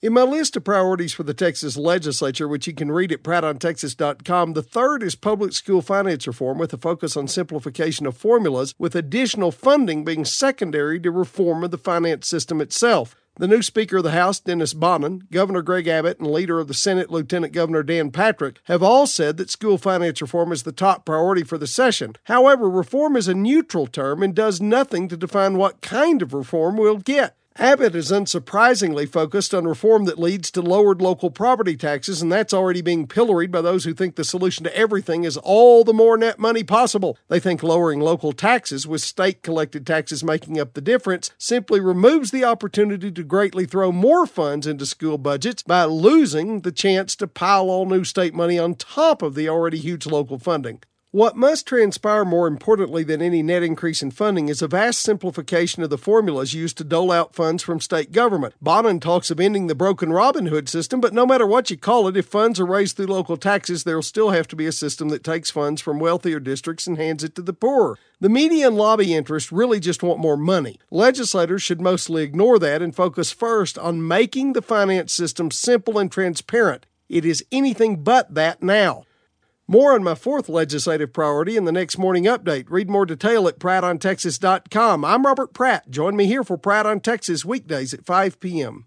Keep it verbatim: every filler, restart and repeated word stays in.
In my list of priorities for the Texas legislature, which you can read at proud on texas dot com, the third is public school finance reform with a focus on simplification of formulas, with additional funding being secondary to reform of the finance system itself. The new Speaker of the House, Dennis Bonnen, Governor Greg Abbott, and leader of the Senate, Lieutenant Governor Dan Patrick, have all said that school finance reform is the top priority for the session. However, reform is a neutral term and does nothing to define what kind of reform we'll get. Abbott is unsurprisingly focused on reform that leads to lowered local property taxes, and that's already being pilloried by those who think the solution to everything is all the more net money possible. They think lowering local taxes, with state-collected taxes making up the difference, simply removes the opportunity to greatly throw more funds into school budgets by losing the chance to pile all new state money on top of the already huge local funding. What must transpire more importantly than any net increase in funding is a vast simplification of the formulas used to dole out funds from state government. Bonnen talks of ending the broken Robin Hood system, but no matter what you call it, if funds are raised through local taxes, there will still have to be a system that takes funds from wealthier districts and hands it to the poorer. The media and lobby interests really just want more money. Legislators should mostly ignore that and focus first on making the finance system simple and transparent. It is anything but that now. More on my fourth legislative priority in the next morning update. Read more detail at proud on texas dot com. I'm Robert Pratt. Join me here for Proud on Texas weekdays at five p.m.